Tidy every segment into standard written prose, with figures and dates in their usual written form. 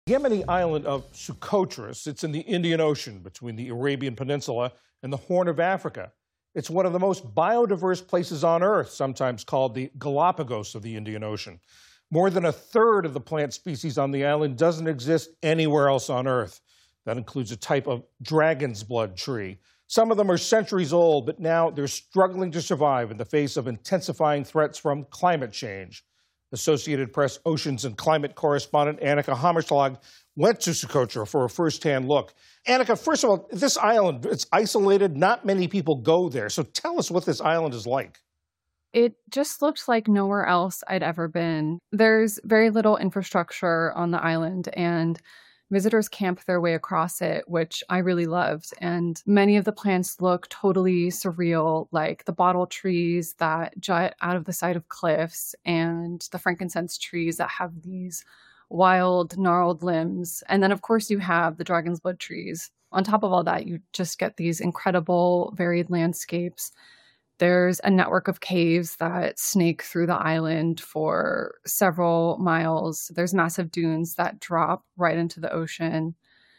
Yemeni island of Socotra sits in the Indian Ocean between the Arabian Peninsula and the Horn of Africa. It's one of the most biodiverse places on Earth, sometimes called the Galapagos of the Indian Ocean. More than a third of the plant species on the island doesn't exist anywhere else on Earth. That includes a type of dragon's blood tree. Some of them are centuries old, but now they're struggling to survive in the face of intensifying threats from climate change. Associated Press oceans and climate correspondent Annika Hammerschlag went to Socotra for a first-hand look. Annika, first of all, this island, it's isolated. Not many people go there. So tell us what this island is like. It just looked like nowhere else I'd ever been. There's very little infrastructure on the island, and visitors camp their way across it, which I really loved. And many of the plants look totally surreal, like the bottle trees that jut out of the side of cliffs and the frankincense trees that have these wild, gnarled limbs. And then, of course, you have the dragon's blood trees. On top of all that, you just get these incredible, varied landscapes. There's a network of caves that snake through the island for several miles. There's massive dunes that drop right into the ocean.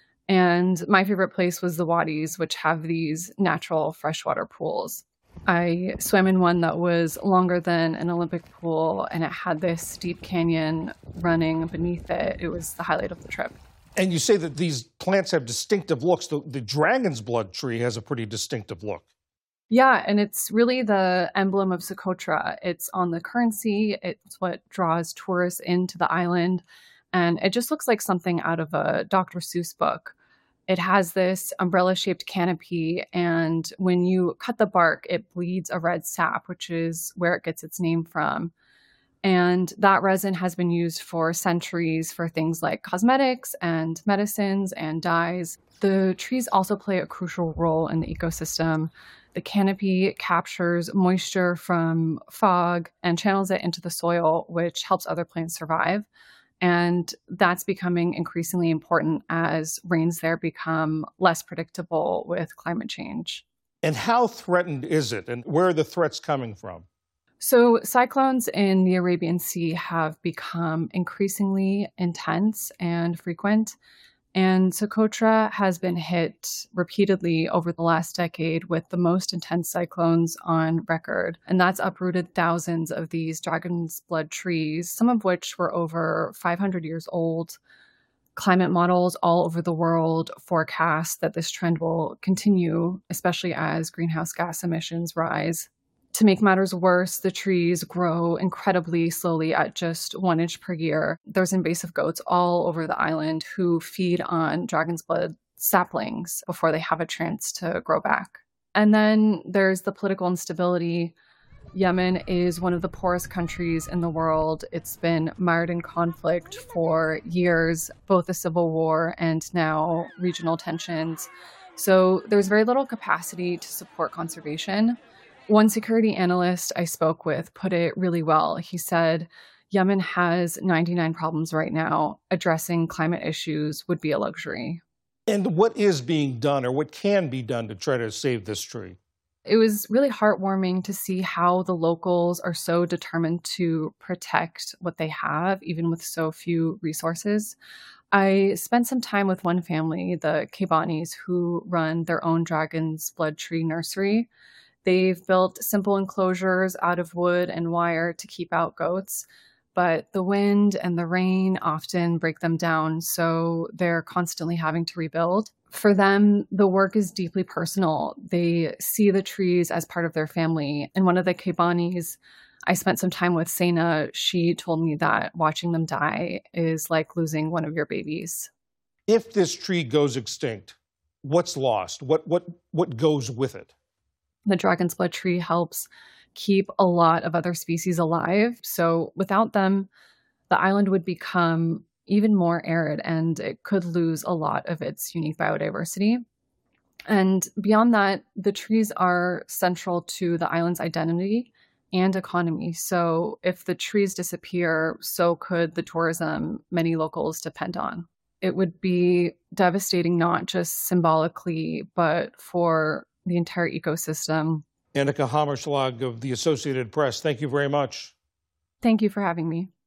And my favorite place was the wadis, which have these natural freshwater pools. I swam in one that was longer than an Olympic pool, and it had this steep canyon running beneath it. It was the highlight of the trip. And you say that these plants have distinctive looks. The dragon's blood tree has a pretty distinctive look. Yeah, and it's really the emblem of Socotra. It's on the currency. It's what draws tourists into the island. And it just looks like something out of a Dr. Seuss book. It has this umbrella-shaped canopy, and when you cut the bark, it bleeds a red sap, which is where it gets its name from. And that resin has been used for centuries for things like cosmetics and medicines and dyes. The trees also play a crucial role in the ecosystem. The canopy captures moisture from fog and channels it into the soil, which helps other plants survive. And that's becoming increasingly important as rains there become less predictable with climate change. And how threatened is it? And where are the threats coming from? So cyclones in the Arabian Sea have become increasingly intense and frequent. And Socotra has been hit repeatedly over the last decade with the most intense cyclones on record. And that's uprooted thousands of these dragon's blood trees, some of which were over 500 years old. Climate models all over the world forecast that this trend will continue, especially as greenhouse gas emissions rise. To make matters worse, the trees grow incredibly slowly at just 1 inch per year. There's invasive goats all over the island who feed on dragon's blood saplings before they have a chance to grow back. And then there's the political instability. Yemen is one of the poorest countries in the world. It's been mired in conflict for years, both a civil war and now regional tensions. So there's very little capacity to support conservation. One security analyst I spoke with put it really well. He said, Yemen has 99 problems right now. Addressing climate issues would be a luxury. And what is being done or what can be done to try to save this tree? It was really heartwarming to see how the locals are so determined to protect what they have, even with so few resources. I spent some time with one family, the Kebanis, who run their own dragon's blood tree nursery. They've built simple enclosures out of wood and wire to keep out goats, but the wind and the rain often break them down, so they're constantly having to rebuild. For them, the work is deeply personal. They see the trees as part of their family. And one of the Kebanis I spent some time with, Sena, she told me that watching them die is like losing one of your babies. If this tree goes extinct, what's lost? What goes with it? The dragon's blood tree helps keep a lot of other species alive. So without them, the island would become even more arid and it could lose a lot of its unique biodiversity. And beyond that, the trees are central to the island's identity and economy. So if the trees disappear, so could the tourism many locals depend on. It would be devastating, not just symbolically, but for the entire ecosystem. Annika Hammerschlag of the Associated Press, thank you very much. Thank you for having me.